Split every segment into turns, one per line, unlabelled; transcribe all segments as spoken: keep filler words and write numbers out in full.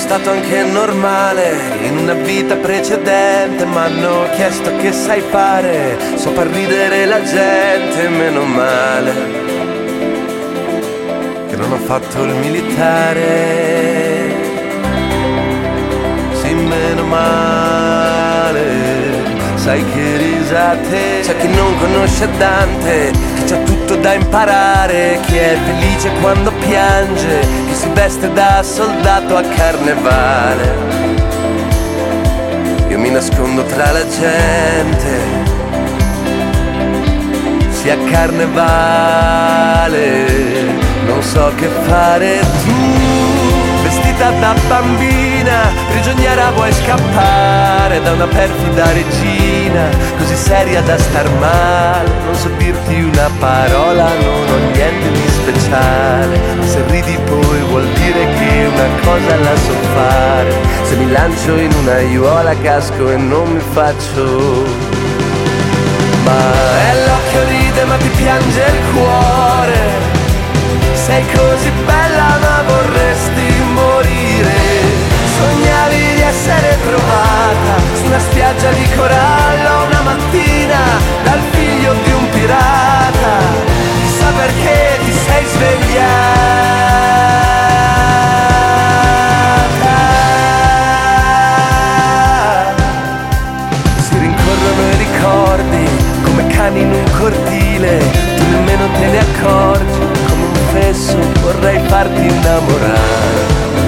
stato anche normale in una vita precedente, ma hanno chiesto che sai fare, so far ridere la gente, meno male che non ho fatto il militare, sì meno male, sai che risate, c'è chi non conosce Dante, chi c'ha tutto da imparare, chi è felice quando piange, chi si veste da soldato a carnevale. Io mi nascondo tra la gente, sia carnevale, non so che fare. Tu, vestita da bambina, prigioniera vuoi scappare da una perfida regina, così seria da star male, non so dirti una parola, non ho niente di speciale, ma se ridi poi vuol dire che una cosa la so fare, se mi lancio in una aiuola casco e non mi faccio. Ma è l'occhio ride ma ti piange il cuore, sei così bella ma vorresti morire, sognavi di essere trovata su una spiaggia di corallo una mattina dal figlio di un pirata, chissà perché ti sei svegliata. Si rincorrono i ricordi come cani in un cortile, tu nemmeno te ne accorgi, come un fesso vorrei farti innamorare.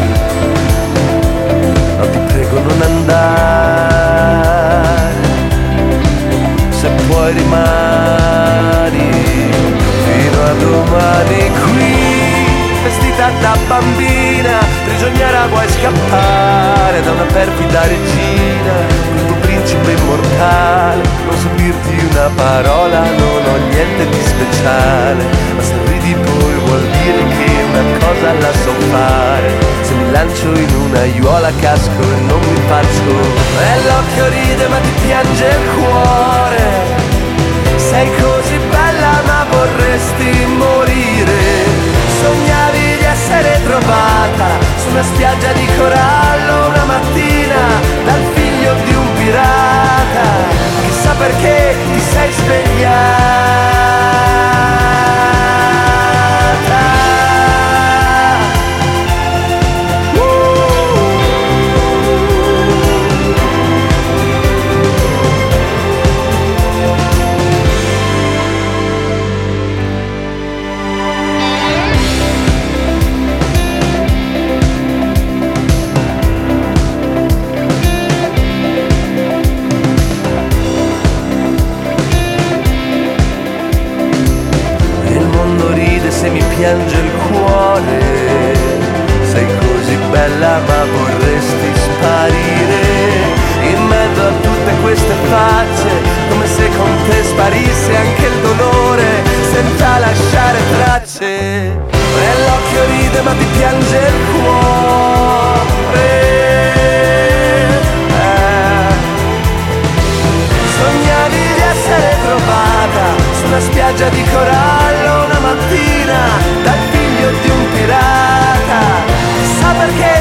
No, ti prego non andare, se puoi rimani fino a domani qui, vestita da bambina, prigioniera vuoi scappare da una perfida regina, col tuo principe immortale, non so dirti una parola, non ho niente di speciale, ma se ridi poi vuol dire che una cosa la so fare, se mi lancio in una aiuola casco e non mi faccio. E l'occhio ride ma ti piange il cuore, sei così bella ma vorresti morire, sognavi di essere trovata su una spiaggia di corallo una mattina dal figlio di un pirata, chissà perché ti sei svegliata. Se mi piange il cuore, sei così bella ma vorresti sparire in mezzo a tutte queste facce, come se con te sparisse anche il dolore senza lasciare tracce. E l'occhio ride ma ti piange il cuore, eh. Sognavi di essere trovata su una spiaggia di corallo una mattina dal figlio di un pirata, chissà perché